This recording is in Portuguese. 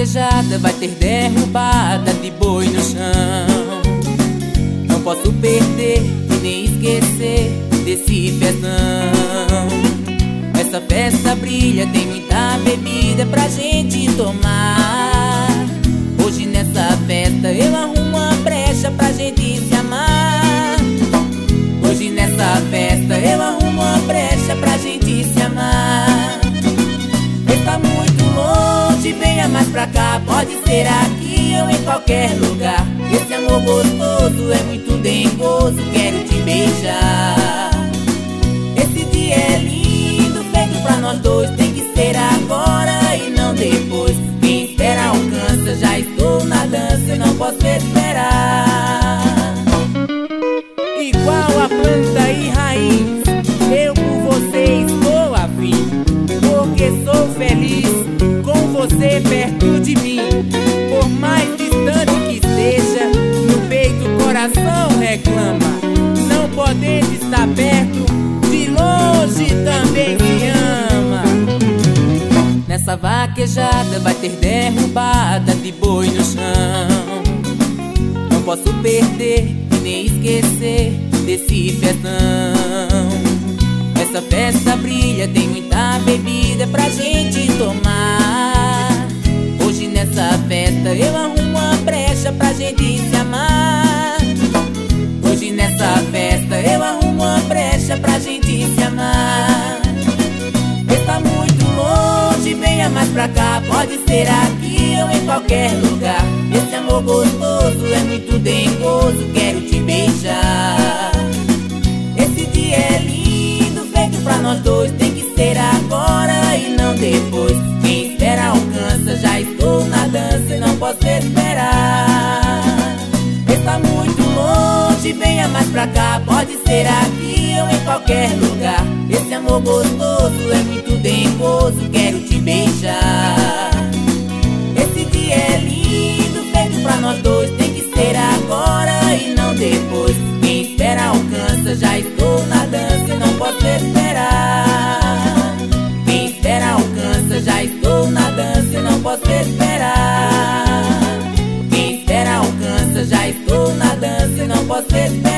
vaquejada vai ter derrubada de boi no chão. Não posso perder e nem esquecer desse festão. Essa festa brilha, tem muita bebida pra gente tomar. Hoje nessa festa eu arrumo uma brecha pra gente se amar. Hoje nessa festa eu arrumo uma brecha pra gente se amar. Está muito longe, venha mais pra cá. Pode ser aqui ou em qualquer lugar. Esse amor gostoso é muito dengoso, quero te beijar. Esse dia é lindo, feito pra nós dois. Tem que ser agora e não depois. Quem espera alcança, já estou na dança e não posso esperar. Igual a planta e raiz, eu por você estou afim, porque sou feliz com você perto de mim. Por mais distante que esteja, no peito o coração reclama. Não podendo estar perto, de longe também se ama. Nessa vaquejada vai ter derrubada de boi no chão. Não posso perder e nem esquecer desse festão. Essa festa brilha, tem muita bebida pra gente tomar. Hoje nessa festa eu arrumo uma brecha pra gente se amar. Hoje nessa festa eu arrumo uma brecha pra gente se amar. Está muito longe, venha mais pra cá. Pode ser aqui ou em qualquer lugar. Esse amor gostoso é muito dengoso, quero te beijar. Esse dia é lindo, feito pra nós dois. Tem que ser agora e não depois. Quem espera alcança, já estou na dança e não posso esperar. Está muito longe, venha mais pra cá. Pode ser aqui ou em qualquer lugar. Esse amor gostoso é muito dengoso, quero te beijar. Esse dia é lindo, feito pra nós dois. Tem que ser agora e não depois. Quem espera alcança, já estou na dança e não posso esperar. Quem espera alcança, já estou na dança e não posso esperar. Quem espera alcança, já estou na dança e não posso esperar.